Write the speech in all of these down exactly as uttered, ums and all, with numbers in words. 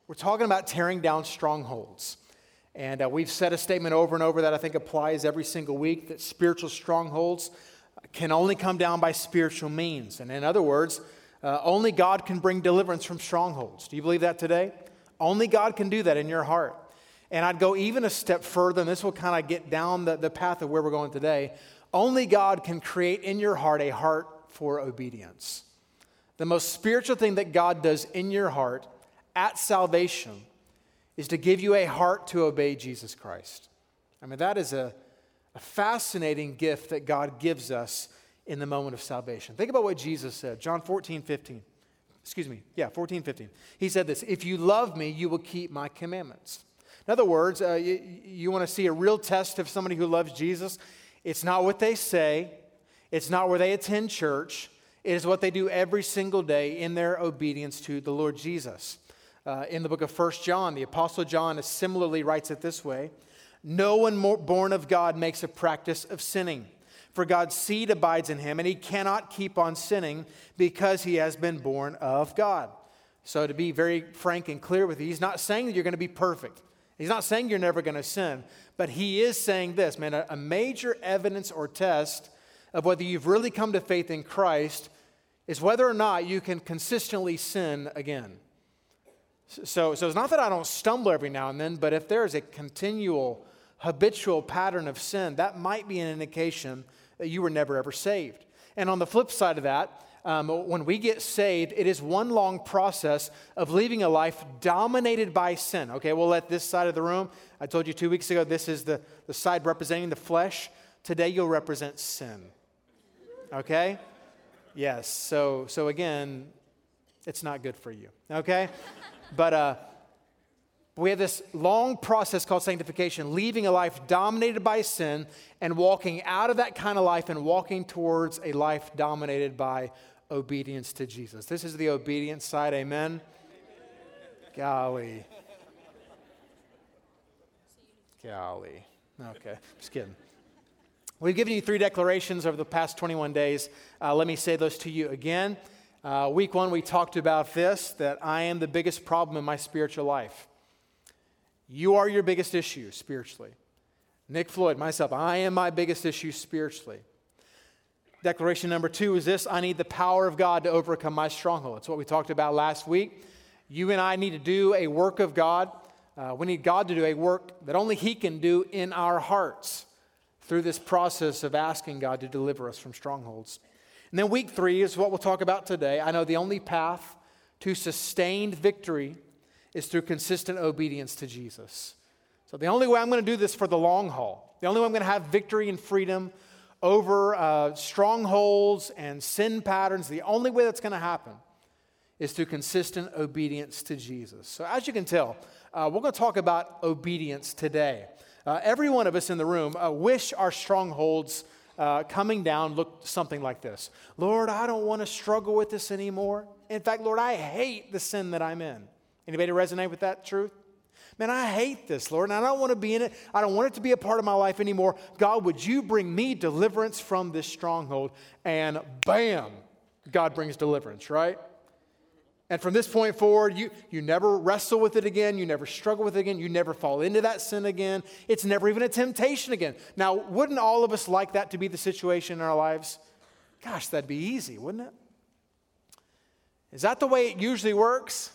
We're talking about tearing down strongholds. And uh, we've said a statement over and over that I think applies every single week, that spiritual strongholds can only come down by spiritual means. And in other words, uh, only God can bring deliverance from strongholds. Do you believe that today? Only God can do that in your heart. And I'd go even a step further, and this will kind of get down the, the path of where we're going today. Only God can create in your heart a heart for obedience. The most spiritual thing that God does in your heart at salvation is to give you a heart to obey Jesus Christ. I mean, that is a, a fascinating gift that God gives us in the moment of salvation. Think about what Jesus said, John fourteen, fifteen. Excuse me, yeah, fourteen, fifteen. He said this, "If you love me, you will keep my commandments." In other words, uh, you, you want to see a real test of somebody who loves Jesus? It's not what they say. It's not where they attend church. It is what they do every single day in their obedience to the Lord Jesus. Uh, in the book of First John, the Apostle John similarly writes it this way: "No one more born of God makes a practice of sinning, for God's seed abides in him, and he cannot keep on sinning because he has been born of God." So to be very frank and clear with you, he's not saying that you're going to be perfect. He's not saying you're never going to sin, but he is saying this, man, a, a major evidence or test of whether you've really come to faith in Christ is whether or not you can consistently sin again. So, so it's not that I don't stumble every now and then, but if there's a continual, habitual pattern of sin, that might be an indication that you were never ever saved. And on the flip side of that, um, when we get saved, it is one long process of living a life dominated by sin. Okay, we'll let this side of the room, I told you two weeks ago, this is the, the side representing the flesh. Today you'll represent sin. Okay? Yes, so so again, it's not good for you. Okay? But uh, we have this long process called sanctification, leaving a life dominated by sin and walking out of that kind of life and walking towards a life dominated by obedience to Jesus. This is the obedience side, amen? Golly. Golly. Okay, just kidding. We've given you three declarations over the past twenty-one days. Uh, let me say those to you again. Uh, week one, we talked about this, that I am the biggest problem in my spiritual life. You are your biggest issue spiritually. Nick Floyd, myself, I am my biggest issue spiritually. Declaration number two is this: I need the power of God to overcome my stronghold. It's what we talked about last week. You and I need to do a work of God. Uh, we need God to do a work that only he can do in our hearts through this process of asking God to deliver us from strongholds. And then week three is what we'll talk about today. I know the only path to sustained victory is through consistent obedience to Jesus. So the only way I'm going to do this for the long haul, the only way I'm going to have victory and freedom over uh, strongholds and sin patterns, the only way that's going to happen is through consistent obedience to Jesus. So as you can tell, uh, we're going to talk about obedience today. Uh, every one of us in the room uh, wish our strongholds Uh, coming down looked something like this. Lord, I don't want to struggle with this anymore. In fact, Lord, I hate the sin that I'm in. Anybody resonate with that truth? Man, I hate this, Lord, and I don't want to be in it. I don't want it to be a part of my life anymore. God, would you bring me deliverance from this stronghold? And bam, God brings deliverance, right? And from this point forward, you, you never wrestle with it again. You never struggle with it again. You never fall into that sin again. It's never even a temptation again. Now, wouldn't all of us like that to be the situation in our lives? Gosh, that'd be easy, wouldn't it? Is that the way it usually works?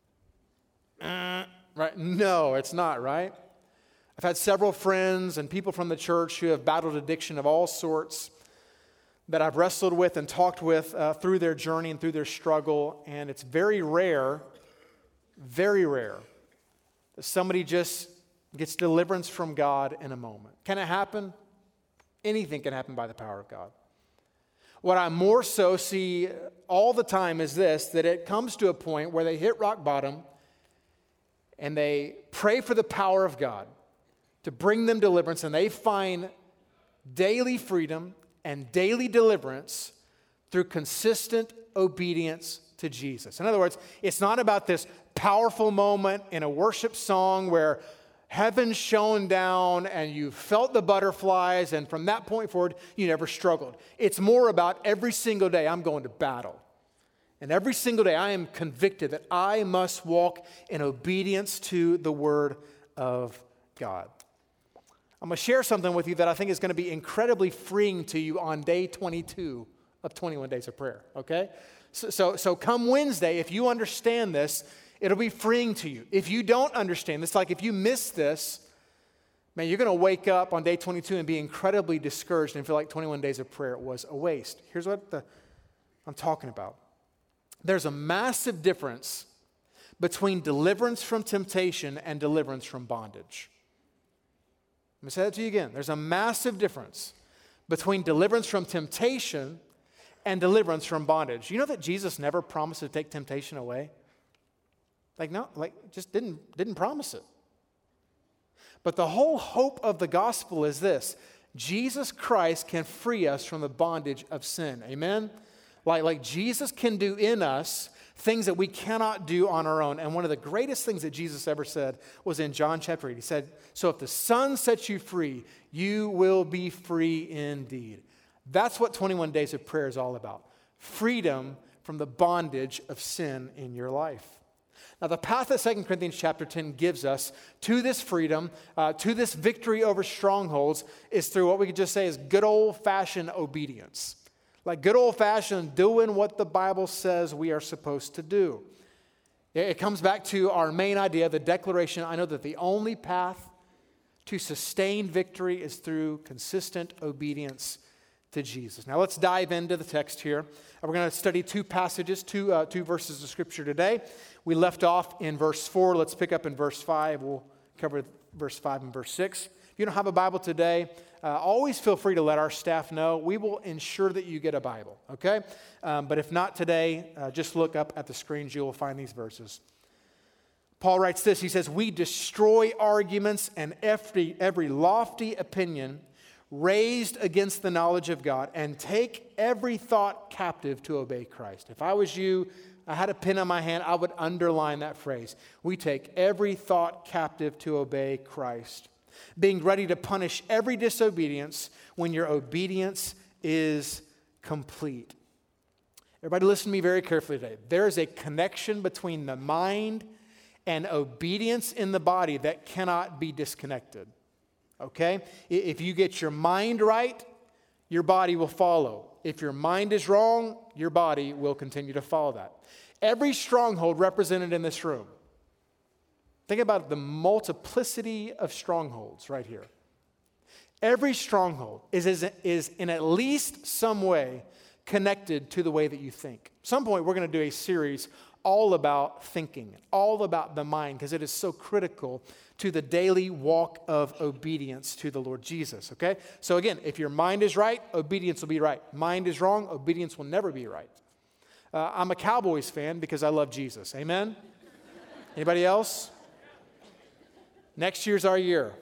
Uh, right? No, it's not, right? I've had several friends and people from the church who have battled addiction of all sorts that I've wrestled with and talked with uh, through their journey and through their struggle, and it's very rare, very rare, that somebody just gets deliverance from God in a moment. Can it happen? Anything can happen by the power of God. What I more so see all the time is this, that it comes to a point where they hit rock bottom and they pray for the power of God to bring them deliverance, and they find daily freedom and daily deliverance through consistent obedience to Jesus. In other words, it's not about this powerful moment in a worship song where heaven shone down and you felt the butterflies, and from that point forward, you never struggled. It's more about every single day I'm going to battle. And every single day I am convicted that I must walk in obedience to the Word of God. I'm going to share something with you that I think is going to be incredibly freeing to you on day twenty-two of twenty-one Days of Prayer, okay? So, so, so come Wednesday, if you understand this, it'll be freeing to you. If you don't understand this, like if you miss this, man, you're going to wake up on day twenty-two and be incredibly discouraged and feel like twenty-one Days of Prayer was a waste. Here's what the, I'm talking about. There's a massive difference between deliverance from temptation and deliverance from bondage. Let me say that to you again. There's a massive difference between deliverance from temptation and deliverance from bondage. You know that Jesus never promised to take temptation away? Like, no, like, just didn't, didn't promise it. But the whole hope of the gospel is this: Jesus Christ can free us from the bondage of sin. Amen? Like, like Jesus can do in us things that we cannot do on our own. And one of the greatest things that Jesus ever said was in John chapter eight. He said, so if the Son sets you free, you will be free indeed. That's what twenty-one Days of Prayer is all about. Freedom from the bondage of sin in your life. Now, the path that Second Corinthians chapter ten gives us to this freedom, uh, to this victory over strongholds, is through what we could just say is good old-fashioned obedience. Like good old-fashioned doing what the Bible says we are supposed to do. It comes back to our main idea, the declaration, I know that the only path to sustained victory is through consistent obedience to Jesus. Now let's dive into the text here. We're going to study two passages, two, uh, two verses of Scripture today. We left off in verse four. Let's pick up in verse five. We'll cover verse five and verse six. If you don't have a Bible today, uh, always feel free to let our staff know. We will ensure that you get a Bible, okay? Um, but if not today, uh, just look up at the screens. You will find these verses. Paul writes this. He says, we destroy arguments and every, every lofty opinion raised against the knowledge of God, and take every thought captive to obey Christ. If I was you, I had a pen in my hand, I would underline that phrase. We take every thought captive to obey Christ, being ready to punish every disobedience when your obedience is complete. Everybody listen to me very carefully today. There is a connection between the mind and obedience in the body that cannot be disconnected. Okay? If you get your mind right, your body will follow. If your mind is wrong, your body will continue to follow that. Every stronghold represented in this room. Think about the multiplicity of strongholds right here. Every stronghold is, is, is in at least some way connected to the way that you think. At some point, we're going to do a series all about thinking, all about the mind, because it is so critical to the daily walk of obedience to the Lord Jesus, okay? So again, if your mind is right, obedience will be right. Mind is wrong, obedience will never be right. Uh, I'm a Cowboys fan because I love Jesus, amen? Anybody else? Next year's our year.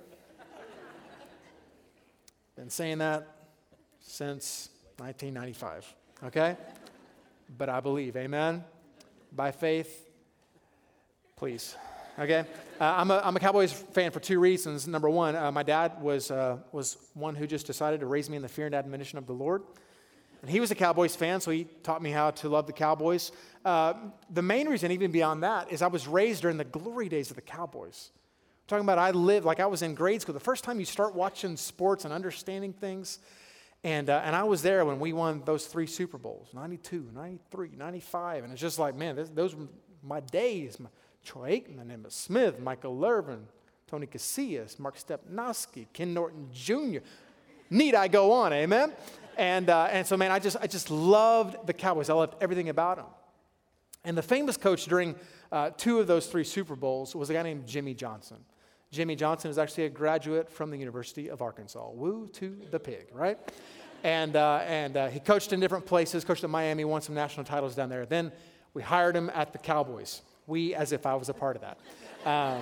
Been saying that since nineteen ninety-five, okay? But I believe, amen? By faith, please. Okay, uh, I'm a I'm a Cowboys fan for two reasons. Number one, uh, my dad was uh, was one who just decided to raise me in the fear and admonition of the Lord, and he was a Cowboys fan, so he taught me how to love the Cowboys. Uh, the main reason, even beyond that, is I was raised during the glory days of the Cowboys. I'm talking about I lived like I was in grade school. The first time you start watching sports and understanding things. And uh, and I was there when we won those three Super Bowls, ninety-two, ninety-three, ninety-five. And it's just like, man, this, those were my days. My, Troy Aikman, Emmitt Smith, Michael Irvin, Tony Casillas, Mark Stepnoski, Ken Norton Junior Need I go on, amen? And uh, and so, man, I just I just loved the Cowboys. I loved everything about them. And the famous coach during uh, two of those three Super Bowls was a guy named Jimmy Johnson. Jimmy Johnson is actually a graduate from the University of Arkansas. Woo to the pig, right? And uh, and uh, he coached in different places, coached at Miami, won some national titles down there. Then we hired him at the Cowboys. We, as if I was a part of that. Um,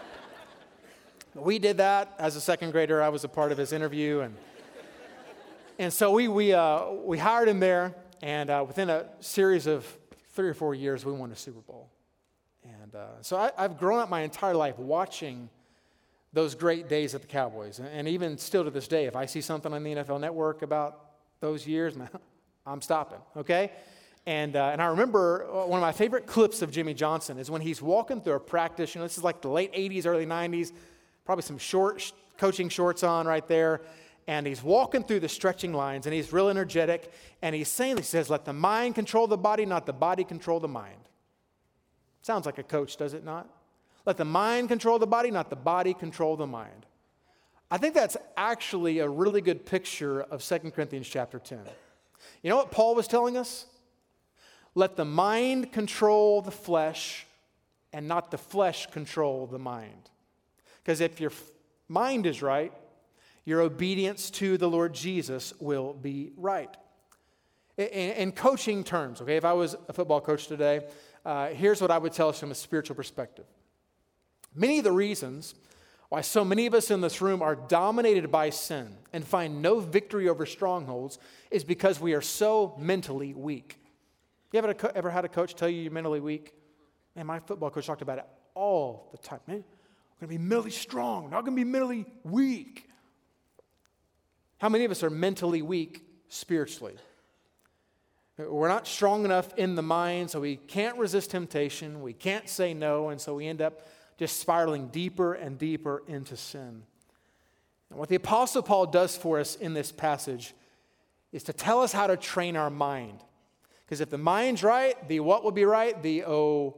we did that as a second grader. I was a part of his interview. And and so we we uh, we hired him there. And uh, within a series of three or four years, we won a Super Bowl. And uh, so I, I've grown up my entire life watching those great days at the Cowboys. And even still to this day, if I see something on the N F L Network about those years, man, I'm stopping, okay? And, uh, and I remember one of my favorite clips of Jimmy Johnson is when he's walking through a practice. You know, this is like the late eighties, early nineties, probably some short sh- coaching shorts on right there. And he's walking through the stretching lines, and he's real energetic. And he's saying, he says, let the mind control the body, not the body control the mind. Sounds like a coach, does it not? Let the mind control the body, not the body control the mind. I think that's actually a really good picture of Second Corinthians chapter ten. You know what Paul was telling us? Let the mind control the flesh and not the flesh control the mind. Because if your f- mind is right, your obedience to the Lord Jesus will be right. In, in coaching terms, okay, if I was a football coach today, uh, here's what I would tell us from a spiritual perspective. Many of the reasons why so many of us in this room are dominated by sin and find no victory over strongholds is because we are so mentally weak. You ever, ever had a coach tell you you're mentally weak? Man, my football coach talked about it all the time. Man, we're going to be mentally strong. We're not going to be mentally weak. How many of us are mentally weak spiritually? We're not strong enough in the mind, so we can't resist temptation. We can't say no, and so we end up just spiraling deeper and deeper into sin. And what the Apostle Paul does for us in this passage is to tell us how to train our mind. Because if the mind's right, the what will be right? The oh.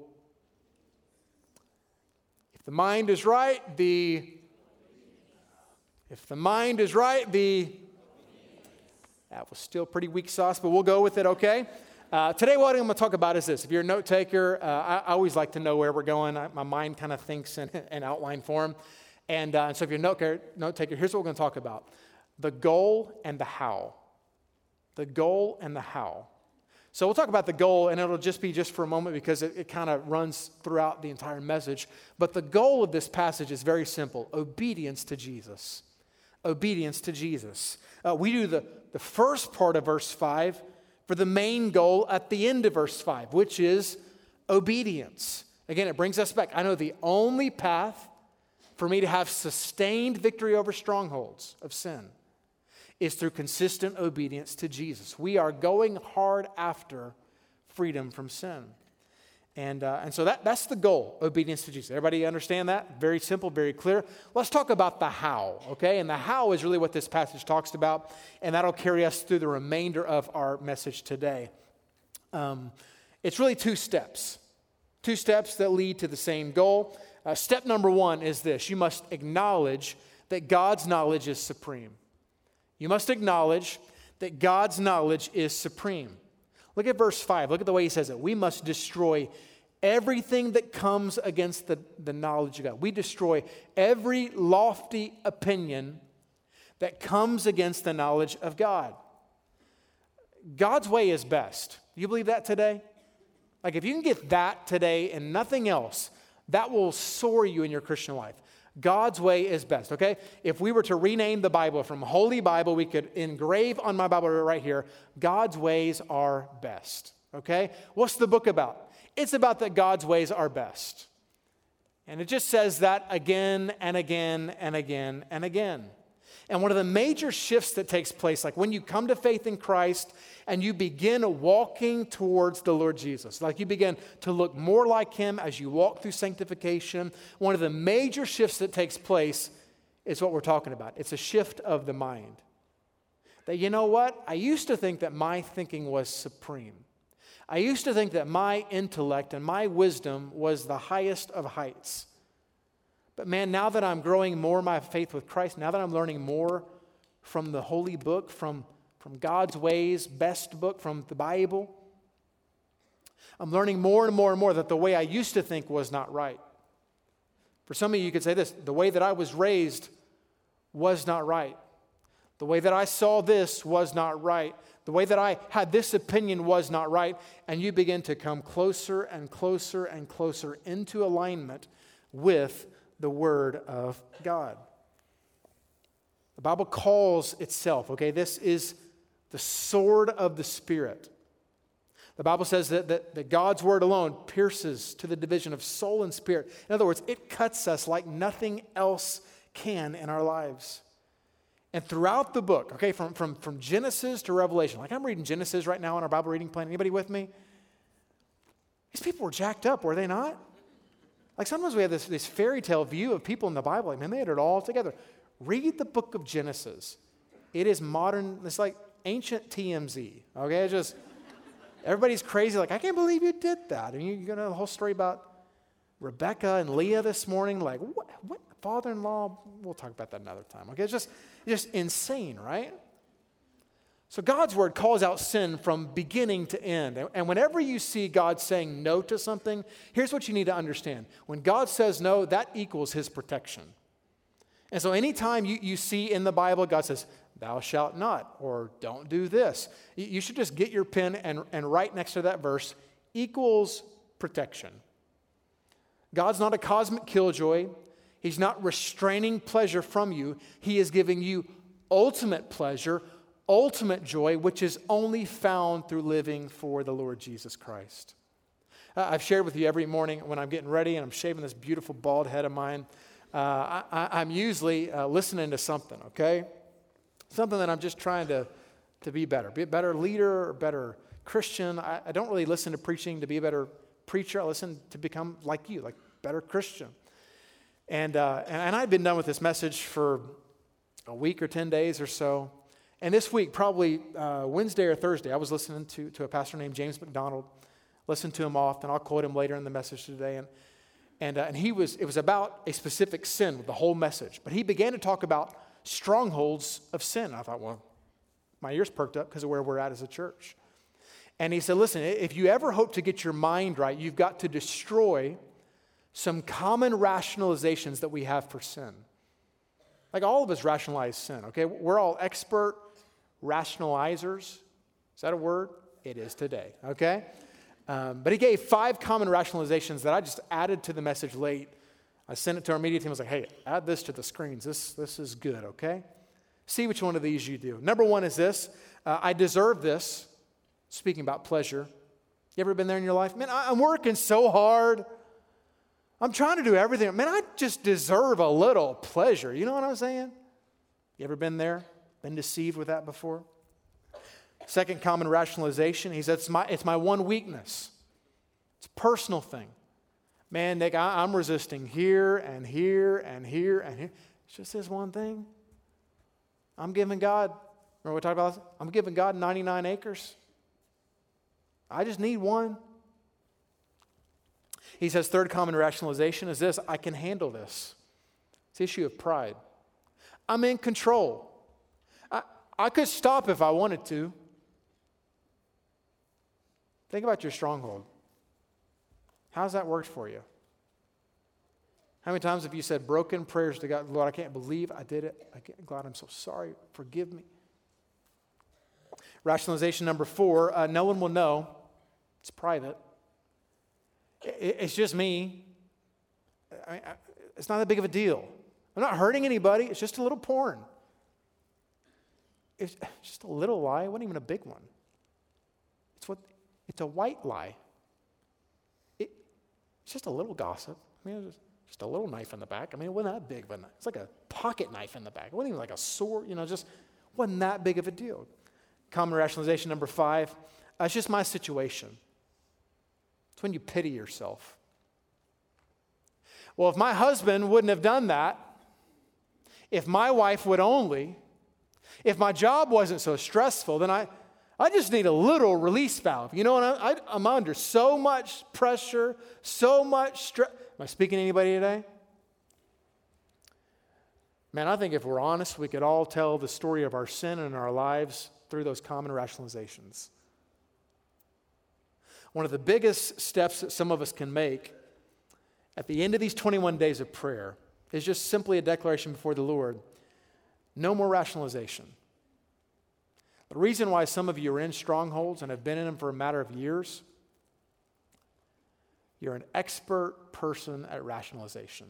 If the mind is right, the if the mind is right, the that was still pretty weak sauce, but we'll go with it, okay? Uh, today, what I'm going to talk about is this. If you're a note taker, uh, I, I always like to know where we're going. I, my mind kind of thinks in, in outline form. And uh, so if you're a note, note taker, here's what we're going to talk about: the goal and the how. The goal and the how. So we'll talk about the goal, and it'll just be just for a moment because it, it kind of runs throughout the entire message. But the goal of this passage is very simple: obedience to Jesus. Obedience to Jesus. Uh, we do the, the first part of verse five for the main goal at the end of verse five, which is obedience. Again, it brings us back. I know the only path for me to have sustained victory over strongholds of sin is through consistent obedience to Jesus. We are going hard after freedom from sin. And, uh, and so that, that's the goal, obedience to Jesus. Everybody understand that? Very simple, very clear. Let's talk about the how, okay? And the how is really what this passage talks about, and that'll carry us through the remainder of our message today. Um, it's really two steps, two steps that lead to the same goal. Uh, step number one is this: you must acknowledge that God's knowledge is supreme. You must acknowledge that God's knowledge is supreme. Look at verse five. Look at the way he says it. We must destroy everything that comes against the, the knowledge of God. We destroy every lofty opinion that comes against the knowledge of God. God's way is best. Do you believe that today? Like if you can get that today and nothing else, that will soar you in your Christian life. God's way is best, okay? If we were to rename the Bible from Holy Bible, we could engrave on my Bible right here, God's ways are best, okay? What's the book about? It's about that God's ways are best. And it just says that again and again and again and again. And one of the major shifts that takes place, like when you come to faith in Christ and you begin walking towards the Lord Jesus, like you begin to look more like Him as you walk through sanctification, one of the major shifts that takes place is what we're talking about. It's a shift of the mind. That, you know what? I used to think that my thinking was supreme. I used to think that my intellect and my wisdom was the highest of heights. But man, now that I'm growing more in my faith with Christ, now that I'm learning more from the Holy Book, from, from God's ways, best book, from the Bible, I'm learning more and more and more that the way I used to think was not right. For some of you, you could say this: the way that I was raised was not right. The way that I saw this was not right. The way that I had this opinion was not right. And you begin to come closer and closer and closer into alignment with the Word of God. The Bible calls itself, okay, this is the sword of the Spirit. The Bible says that, that, that God's Word alone pierces to the division of soul and spirit. In other words, it cuts us like nothing else can in our lives. And throughout the book, okay, from, from, from Genesis to Revelation, like I'm reading Genesis right now on our Bible reading plan. Anybody with me? These people were jacked up, were they not? Like sometimes we have this, this fairy tale view of people in the Bible. Like, man, they had it all together. Read the book of Genesis. It is modern. It's like ancient T M Z, okay? It's just, everybody's crazy. Like, I can't believe you did that. And you, you got a whole story about Rebecca and Leah this morning. Like, what, what? Father-in-law? We'll talk about that another time, okay? It's just, it's just insane, right? So God's word calls out sin from beginning to end. And whenever you see God saying no to something, here's what you need to understand. When God says no, that equals his protection. And so anytime you, you see in the Bible, God says, thou shalt not, or don't do this, you should just get your pen and, and write next to that verse, equals protection. God's not a cosmic killjoy. He's not restraining pleasure from you. He is giving you ultimate pleasure, ultimate joy, which is only found through living for the Lord Jesus Christ. Uh, I've shared with you every morning when I'm getting ready and I'm shaving this beautiful bald head of mine, uh, I, I'm usually uh, listening to something, okay? Something that I'm just trying to, to be better, be a better leader, or better Christian. I, I don't really listen to preaching to be a better preacher. I listen to become like you, like better Christian. And, uh, and I'd been done with this message for a week or ten days or so. And this week, probably uh, Wednesday or Thursday, I was listening to, to a pastor named James McDonald. Listen to him often. I'll quote him later in the message today. And and, uh, and he was it was about a specific sin with the whole message. But he began to talk about strongholds of sin. And I thought, well, my ears perked up because of where we're at as a church. And he said, listen, if you ever hope to get your mind right, you've got to destroy some common rationalizations that we have for sin. Like all of us rationalize sin, okay? We're all expert rationalizers. Is that a word? It is today, okay? Um, but he gave five common rationalizations that I just added to the message late. I sent it to our media team. I was like, hey, add this to the screens. This, this is good, okay? See which one of these you do. Number one is this. Uh, I deserve this. Speaking about pleasure. You ever been there in your life? Man, I, I'm working so hard. I'm trying to do everything. Man, I just deserve a little pleasure. You know what I'm saying? You ever been there? Been deceived with that before? Second common rationalization, he said, it's my, it's my one weakness. It's a personal thing. Man, Nick, I, I'm resisting here and here and here and here. It's just this one thing. I'm giving God, remember we talked about this? I'm giving God ninety-nine acres. I just need one. He says, third common rationalization is this, I can handle this. It's the issue of pride. I'm in control. I, I could stop if I wanted to. Think about your stronghold. How's that worked for you? How many times have you said broken prayers to God, Lord, I can't believe I did it. I can't, God, I'm so sorry. Forgive me. Rationalization number four, uh, no one will know. It's private. It's just me. I mean, it's not that big of a deal. I'm not hurting anybody. It's just a little porn. It's just a little lie. It wasn't even a big one. It's what. It's a white lie. It, it's just a little gossip. I mean, it was just a little knife in the back. I mean, it wasn't that big of a knife. It's like a pocket knife in the back. It wasn't even like a sword. You know, just wasn't that big of a deal. Common rationalization number five. Uh, it's just my situation. It's when you pity yourself. Well, if my husband wouldn't have done that, if my wife would only, if my job wasn't so stressful, then I, I just need a little release valve. You know what? I, I, I'm under so much pressure, so much stress. Am I speaking to anybody today? Man, I think if we're honest, we could all tell the story of our sin in our lives through those common rationalizations. One of the biggest steps that some of us can make at the end of these twenty-one days of prayer is just simply a declaration before the Lord. No more rationalization. The reason why some of you are in strongholds and have been in them for a matter of years, you're an expert person at rationalization.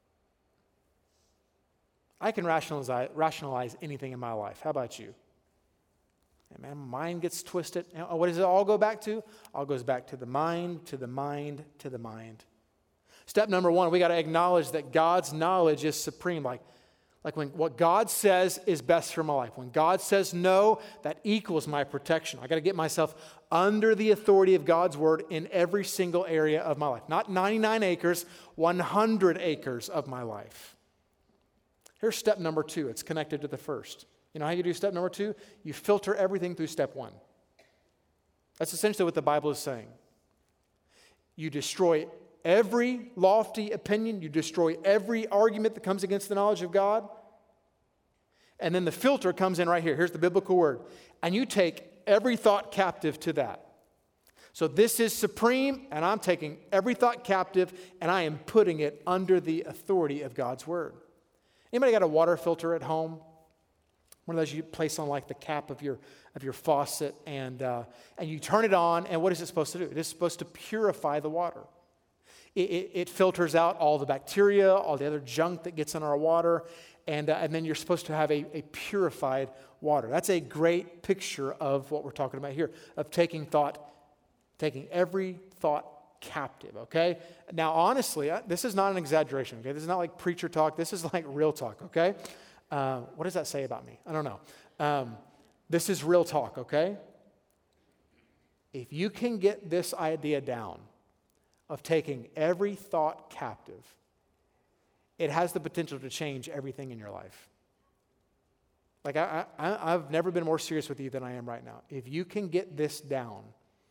I can rationalize, rationalize anything in my life. How about you? And man, mind gets twisted. You know, what does it all go back to? All goes back to the mind, to the mind, to the mind. Step number one, we got to acknowledge that God's knowledge is supreme. Like, Like when what God says is best for my life. When God says no, that equals my protection. I got to get myself under the authority of God's word in every single area of my life. Not ninety-nine acres, one hundred acres of my life. Here's step number two. It's connected to the first. You know how you do step number two? You filter everything through step one. That's essentially what the Bible is saying. You destroy every lofty opinion. You destroy every argument that comes against the knowledge of God. And then the filter comes in right here. Here's the biblical word. And you take every thought captive to that. So this is supreme, and I'm taking every thought captive, and I am putting it under the authority of God's word. Anybody got a water filter at home? One of those you place on like the cap of your of your faucet, and uh, and you turn it on, and what is it supposed to do? It is supposed to purify the water. It, it, it filters out all the bacteria, all the other junk that gets in our water, and uh, and then you're supposed to have a, a purified water. That's a great picture of what we're talking about here, of taking thought, taking every thought captive, okay? Now, honestly, I, this is not an exaggeration, okay? This is not like preacher talk. This is like real talk, okay? Uh, what does that say about me? I don't know. Um, this is real talk, okay? If you can get this idea down of taking every thought captive, it has the potential to change everything in your life. Like, I, I, I've never been more serious with you than I am right now. If you can get this down,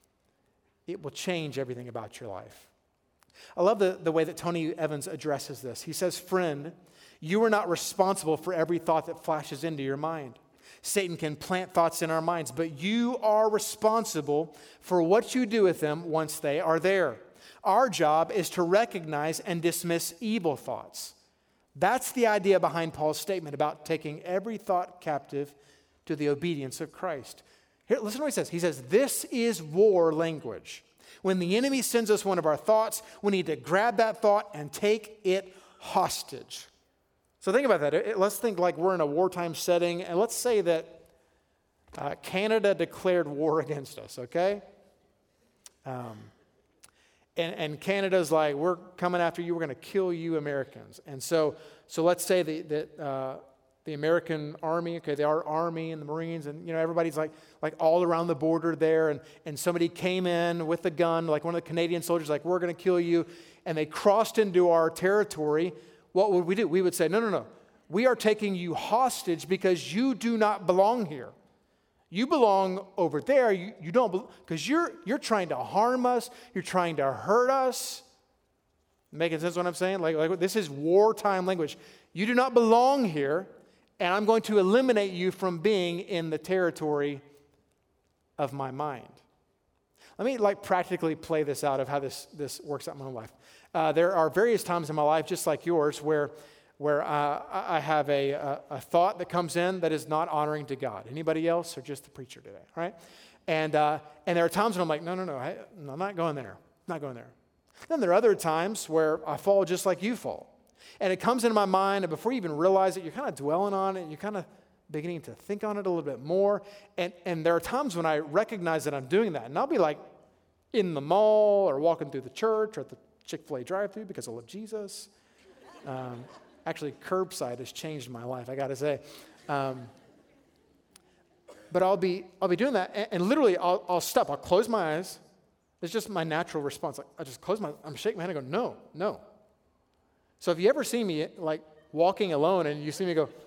it will change everything about your life. I love the, the way that Tony Evans addresses this. He says, friend, you are not responsible for every thought that flashes into your mind. Satan can plant thoughts in our minds, but you are responsible for what you do with them once they are there. Our job is to recognize and dismiss evil thoughts. That's the idea behind Paul's statement about taking every thought captive to the obedience of Christ. Here, listen to what he says. He says, this is war language. When the enemy sends us one of our thoughts, we need to grab that thought and take it hostage. So think about that. It, let's think like we're in a wartime setting, and let's say that uh, Canada declared war against us, okay? Um, and, and Canada's like, we're coming after you, we're going to kill you Americans. And so so let's say the, that uh, the American Army, okay, the our Army and the Marines, and you know everybody's like like all around the border there, and, and somebody came in with a gun, like one of the Canadian soldiers, like, we're going to kill you, and they crossed into our territory. What would we do? We would say, no, no, no. We are taking you hostage because you do not belong here. You belong over there. You, you don't, because you're you're trying to harm us. You're trying to hurt us. Making sense what I'm saying? Like, like this is wartime language. You do not belong here, and I'm going to eliminate you from being in the territory of my mind. Let me like practically play this out of how this, this works out in my own life. Uh, there are various times in my life, just like yours, where where uh, I have a, a, a thought that comes in that is not honoring to God. Anybody else, or just the preacher today, right? And uh, and there are times when I'm like, no, no, no, I, I'm not going there. I'm not going there. Then there are other times where I fall just like you fall. And it comes into my mind, and before you even realize it, you're kind of dwelling on it, you're kind of beginning to think on it a little bit more. And, and there are times when I recognize that I'm doing that, and I'll be like in the mall or walking through the church or at the Chick-fil-A drive-thru because I love Jesus. Um, actually, curbside has changed my life, I got to say. Um, but I'll be I'll be doing that, and, and literally I'll, I'll stop. I'll close my eyes. It's just my natural response. Like, I just close my, I'm shaking my head and go, no, no. So if you ever see me like walking alone and you see me go,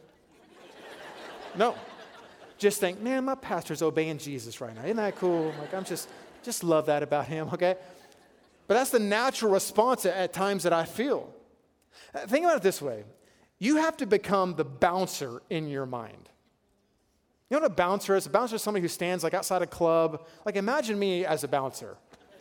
no, just think, man, my pastor's obeying Jesus right now. Isn't that cool? Like, I'm just, just love that about him, okay? But that's the natural response at, at times that I feel. Uh, think about it this way. You have to become the bouncer in your mind. You know what a bouncer is? A bouncer is somebody who stands like outside a club. Like, imagine me as a bouncer.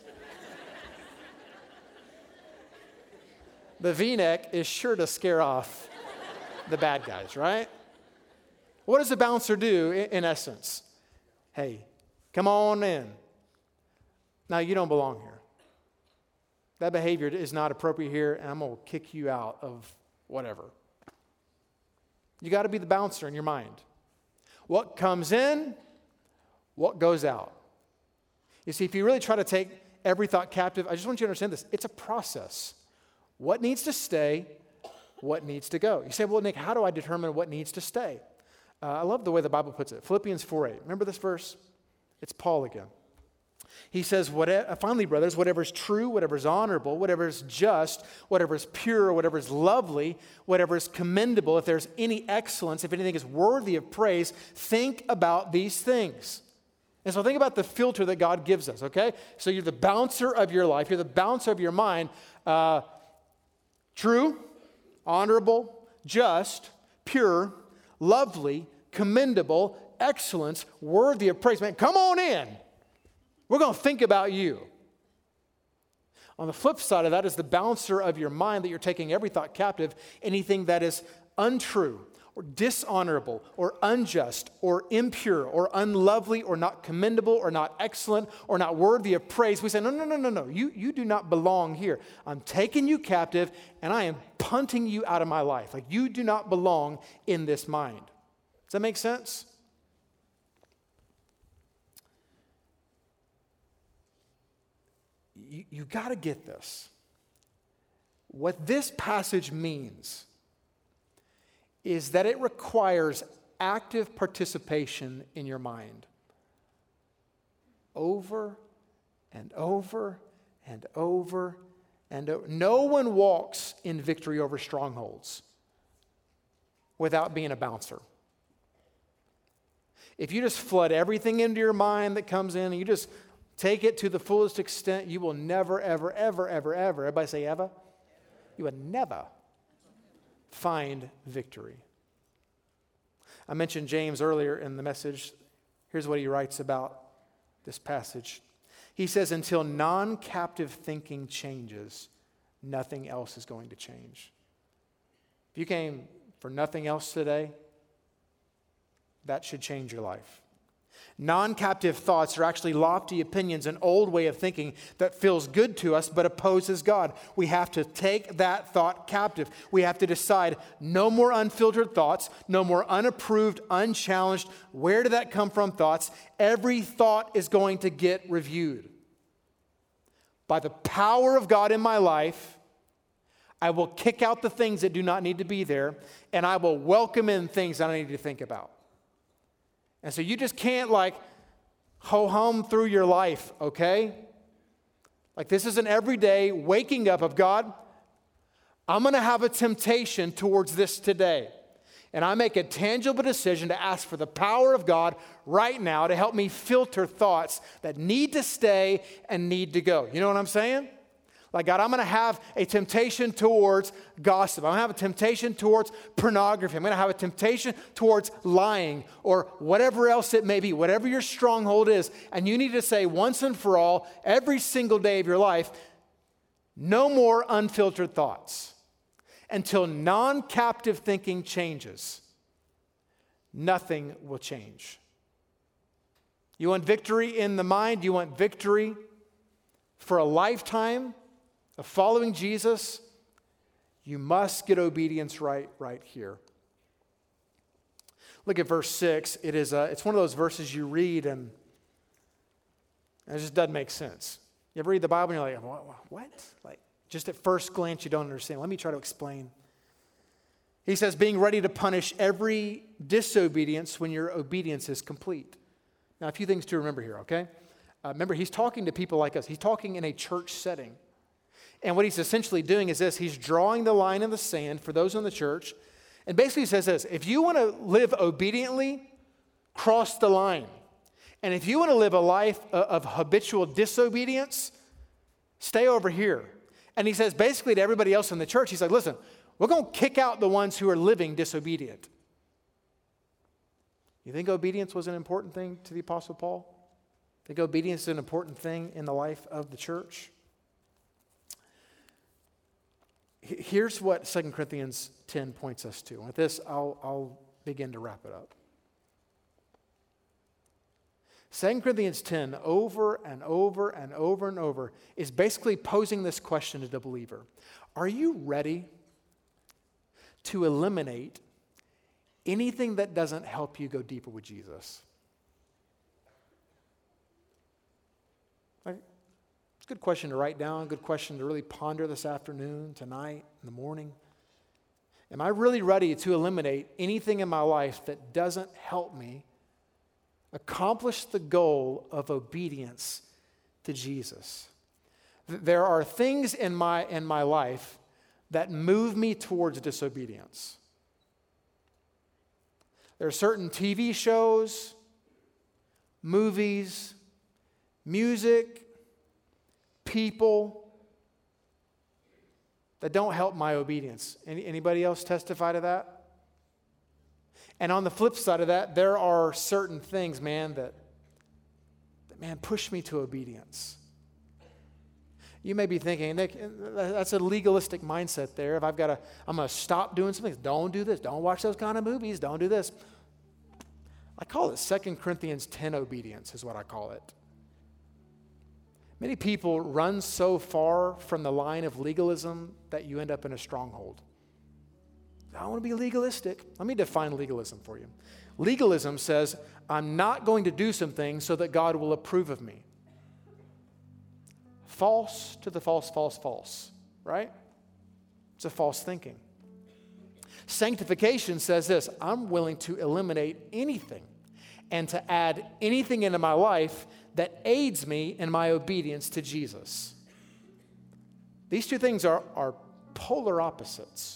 The V-neck is sure to scare off the bad guys, right? What does a bouncer do in, in essence? Hey, come on in. Now, you don't belong here. That behavior is not appropriate here, and I'm going to kick you out of whatever. You got to be the bouncer in your mind. What comes in, what goes out. You see, if you really try to take every thought captive, I just want you to understand this. It's a process. What needs to stay, what needs to go. You say, well, Nick, how do I determine what needs to stay? Uh, I love the way the Bible puts it. Philippians four eight. Remember this verse? It's Paul again. He says, "Whatever, finally, brothers, whatever is true, whatever is honorable, whatever is just, whatever is pure, whatever is lovely, whatever is commendable, if there's any excellence, if anything is worthy of praise, think about these things." And so think about the filter that God gives us, okay? So you're the bouncer of your life. You're the bouncer of your mind. Uh, true, honorable, just, pure, lovely, commendable, excellence, worthy of praise. Man, come on in. We're going to think about you. On the flip side of that is the bouncer of your mind, that you're taking every thought captive, anything that is untrue or dishonorable or unjust or impure or unlovely or not commendable or not excellent or not worthy of praise. We say, no, no, no, no, no. You, you do not belong here. I'm taking you captive and I am punting you out of my life. Like, you do not belong in this mind. Does that make sense? You, you got to get this. What this passage means is that it requires active participation in your mind. Over and over and over and over. No one walks in victory over strongholds without being a bouncer. If you just flood everything into your mind that comes in and you just take it to the fullest extent, you will never, ever, ever, ever, ever, everybody say ever? You would never find victory. I mentioned James earlier in the message. Here's what he writes about this passage. He says, until non-captive thinking changes, nothing else is going to change. If you came for nothing else today, that should change your life. Non-captive thoughts are actually lofty opinions, an old way of thinking that feels good to us but opposes God. We have to take that thought captive. We have to decide no more unfiltered thoughts, no more unapproved, unchallenged, where did that come from thoughts. Every thought is going to get reviewed. By the power of God in my life, I will kick out the things that do not need to be there, and I will welcome in things that I need to think about. And so you just can't like ho-hum through your life, okay? Like, this is an everyday waking up of God. I'm going to have a temptation towards this today. And I make a tangible decision to ask for the power of God right now to help me filter thoughts that need to stay and need to go. You know what I'm saying? Like, God, I'm going to have a temptation towards gossip. I'm going to have a temptation towards pornography. I'm going to have a temptation towards lying or whatever else it may be, whatever your stronghold is. And you need to say once and for all, every single day of your life, no more unfiltered thoughts. Until non-captive thinking changes, nothing will change. You want victory in the mind? You want victory for a lifetime of following Jesus? You must get obedience right right here. Look at verse six. It is a, it's one of those verses you read and it just doesn't make sense. You ever read the Bible and you're like, what? what? Like, just at first glance you don't understand. Let me try to explain. He says, being ready to punish every disobedience when your obedience is complete. Now, a few things to remember here, okay? Uh, remember, he's talking to people like us. He's talking in a church setting. And what he's essentially doing is this. He's drawing the line in the sand for those in the church. And basically he says this. If you want to live obediently, cross the line. And if you want to live a life of habitual disobedience, stay over here. And he says basically to everybody else in the church, he's like, listen, we're going to kick out the ones who are living disobedient. You think obedience was an important thing to the Apostle Paul? Think obedience is an important thing in the life of the church? Here's what Second Corinthians ten points us to. With this, I'll, I'll begin to wrap it up. Second Corinthians ten, over and over and over and over, is basically posing this question to the believer. Are you ready to eliminate anything that doesn't help you go deeper with Jesus? Like, it's a good question to write down, a good question to really ponder this afternoon, tonight, in the morning. Am I really ready to eliminate anything in my life that doesn't help me accomplish the goal of obedience to Jesus? There are things in my, in my life that move me towards disobedience. There are certain T V shows, movies, music, people that don't help my obedience. Any, anybody else testify to that? And on the flip side of that, there are certain things, man, that, that man, push me to obedience. You may be thinking, Nick, that's a legalistic mindset there. If I've got to, I'm going to stop doing something. Don't do this. Don't watch those kind of movies. Don't do this. I call it Second Corinthians ten obedience is what I call it. Many people run so far from the line of legalism that you end up in a stronghold. I want to be legalistic. Let me define legalism for you. Legalism says, I'm not going to do something so that God will approve of me. False to the false, false, false, right? It's a false thinking. Sanctification says this, I'm willing to eliminate anything and to add anything into my life that aids me in my obedience to Jesus. These two things are, are polar opposites.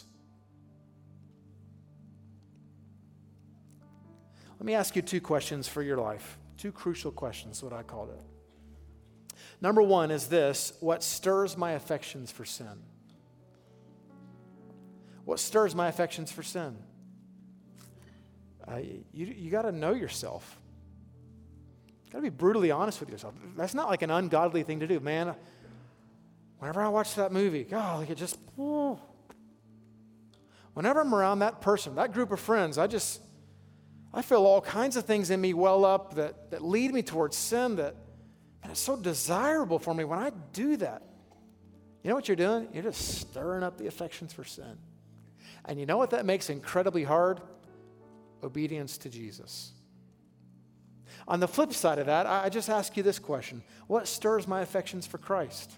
Let me ask you two questions for your life. Two crucial questions, what I called it. Number one is this: what stirs my affections for sin? What stirs my affections for sin? Uh, you you got to know yourself. You got to be brutally honest with yourself. That's not like an ungodly thing to do, man. Whenever I watch that movie, God, like it just. Oh. Whenever I'm around that person, that group of friends, I just, I feel all kinds of things in me well up that that lead me towards sin. That, and it's so desirable for me when I do that. You know what you're doing? You're just stirring up the affections for sin. And you know what that makes incredibly hard? Obedience to Jesus. On the flip side of that, I just ask you this question. What stirs my affections for Christ?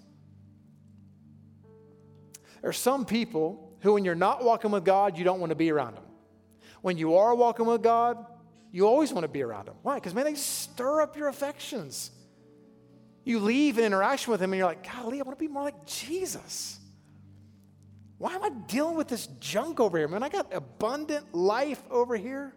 There are some people who, when you're not walking with God, you don't want to be around them. When you are walking with God, you always want to be around them. Why? Because, man, they stir up your affections. You leave an interaction with him and you're like, golly, I want to be more like Jesus. Why am I dealing with this junk over here? Man, I got abundant life over here.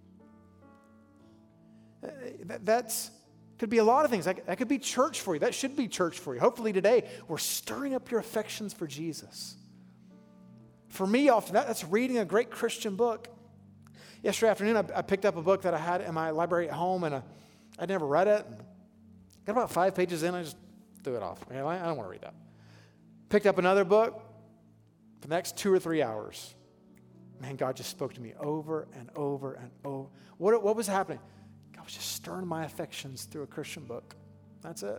That that's, could be a lot of things. That, that could be church for you. That should be church for you. Hopefully today, we're stirring up your affections for Jesus. For me, often, that, that's reading a great Christian book. Yesterday afternoon, I, I picked up a book that I had in my library at home, and I, I'd never read it. Got about five pages in, I just threw it off. I don't want to read that. Picked up another book. For the next two or three hours, man, God just spoke to me over and over and over. What, what was happening? God was just stirring my affections through a Christian book. That's it.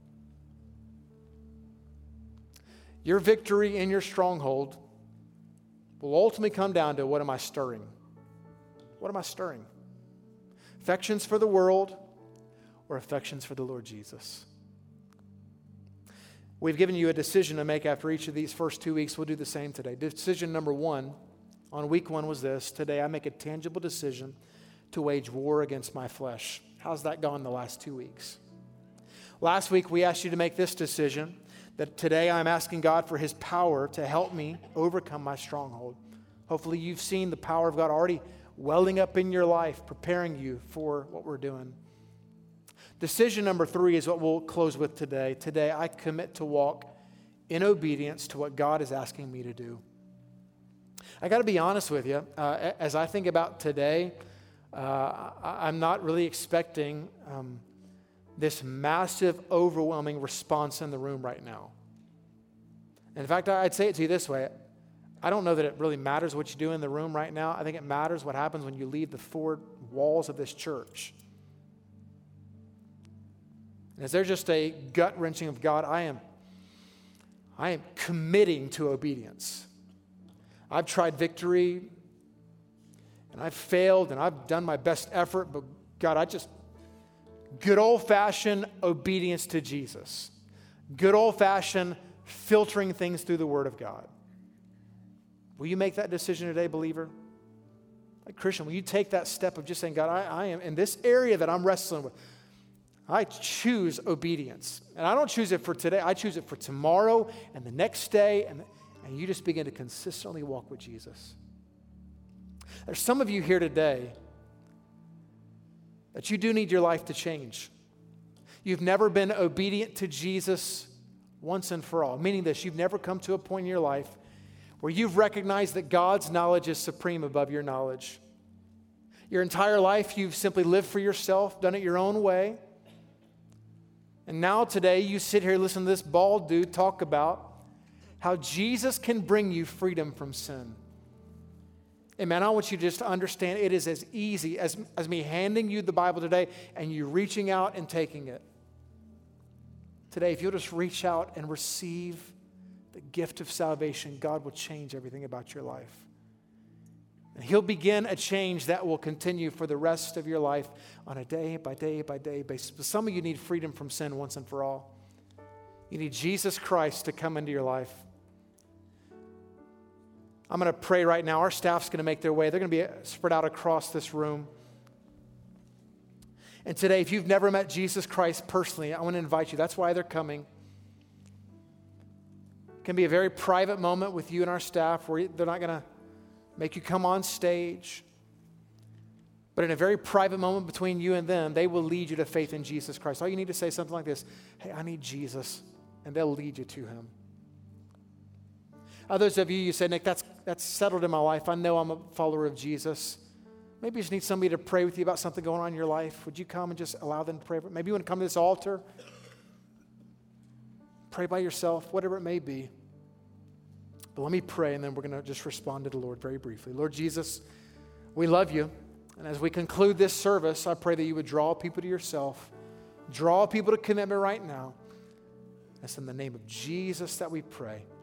Your victory in your stronghold will ultimately come down to, what am I stirring? What am I stirring? Affections for the world or affections for the Lord Jesus? We've given you a decision to make after each of these first two weeks. We'll do the same today. Decision number one on week one was this. Today I make a tangible decision to wage war against my flesh. How's that gone the last two weeks? Last week we asked you to make this decision, that today I'm asking God for his power to help me overcome my stronghold. Hopefully you've seen the power of God already welling up in your life, preparing you for what we're doing. Decision number three is what we'll close with today. Today, I commit to walk in obedience to what God is asking me to do. I got to be honest with you. Uh, as I think about today, uh, I'm not really expecting um, this massive, overwhelming response in the room right now. In fact, I'd say it to you this way. I don't know that it really matters what you do in the room right now. I think it matters what happens when you leave the four walls of this church. Is there just a gut-wrenching of God? I am, I am committing to obedience. I've tried victory, and I've failed, and I've done my best effort, but God, I just, good old-fashioned obedience to Jesus. Good old-fashioned filtering things through the Word of God. Will you make that decision today, believer? Like Christian, will you take that step of just saying, God, I, I am in this area that I'm wrestling with. I choose obedience. And I don't choose it for today. I choose it for tomorrow and the next day. And, and you just begin to consistently walk with Jesus. There's some of you here today that you do need your life to change. You've never been obedient to Jesus once and for all. Meaning this, you've never come to a point in your life where you've recognized that God's knowledge is supreme above your knowledge. Your entire life, you've simply lived for yourself, done it your own way. And now today, you sit here, listen to this bald dude talk about how Jesus can bring you freedom from sin. And man, I want you just to understand it is as easy as, as me handing you the Bible today and you reaching out and taking it. Today, if you'll just reach out and receive the gift of salvation, God will change everything about your life. And He'll begin a change that will continue for the rest of your life on a day by day by day basis. But some of you need freedom from sin once and for all. You need Jesus Christ to come into your life. I'm going to pray right now. Our staff's going to make their way. They're going to be spread out across this room. And today, if you've never met Jesus Christ personally, I want to invite you. That's why they're coming. It can be a very private moment with you and our staff where they're not going to make you come on stage. But in a very private moment between you and them, they will lead you to faith in Jesus Christ. All you need to say is something like this: hey, I need Jesus. And they'll lead you to Him. Others of you, you say, Nick, that's, that's settled in my life. I know I'm a follower of Jesus. Maybe you just need somebody to pray with you about something going on in your life. Would you come and just allow them to pray? Maybe you want to come to this altar. Pray by yourself, whatever it may be. But let me pray, and then we're going to just respond to the Lord very briefly. Lord Jesus, we love you. And as we conclude this service, I pray that you would draw people to yourself. Draw people to commitment right now. It's in the name of Jesus that we pray.